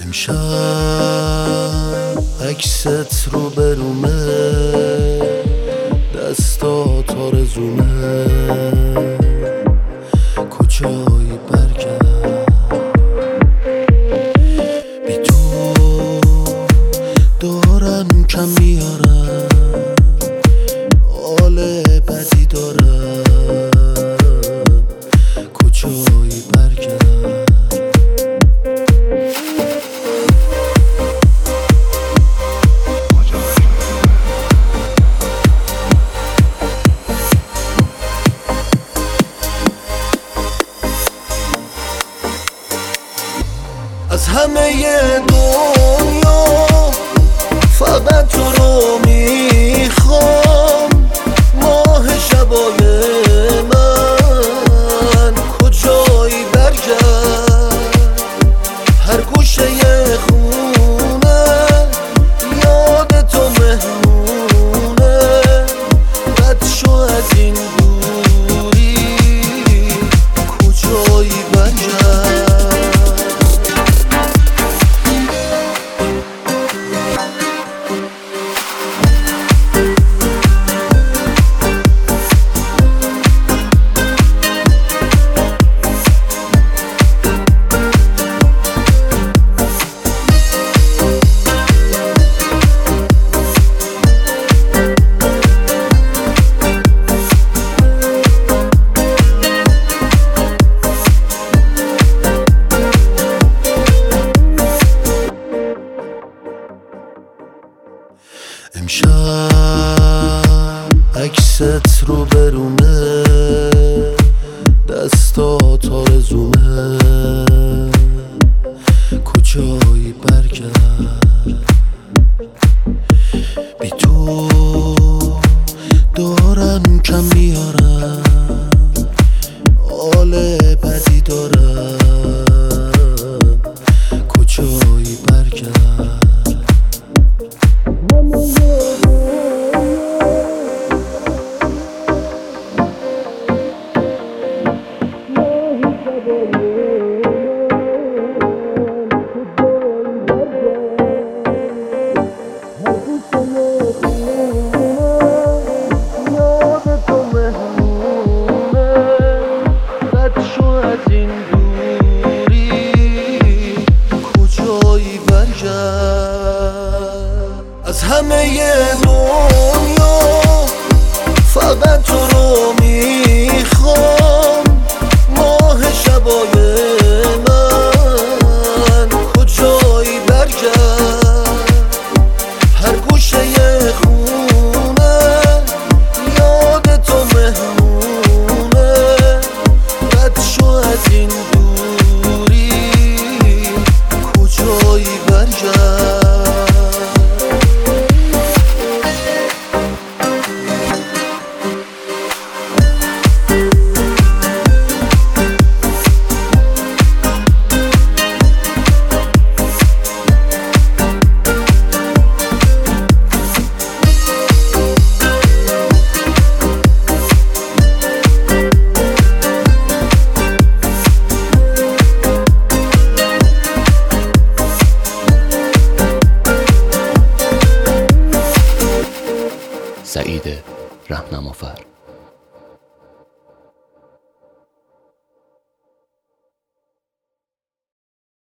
امشب عکست رو برومه، دستات آرزومه، کجایی برگرد بی تو دارم کم میارم، حال بدی دارم، کجایی برگرد از همه دنیا فقط تو رو میخوام، ماه شبای من کجایی برگرد، هر گوشه خونه یاد تو مهمونه، رد شو از این دوری، کجایی برگرد. امشب عکست رو برومه، دستات آرزومه، کجایی برگرد بی تو دارم کم میارم، حال بدی دارم، کجایی برگرد. از همه دنیا فقط تو رو میخوام، ماه شبای من کجایی برگرد، هر گوشه خونه یاد تو مهمونه، رد شو از این دوری، کجایی برگرد. سعید رهنمافر.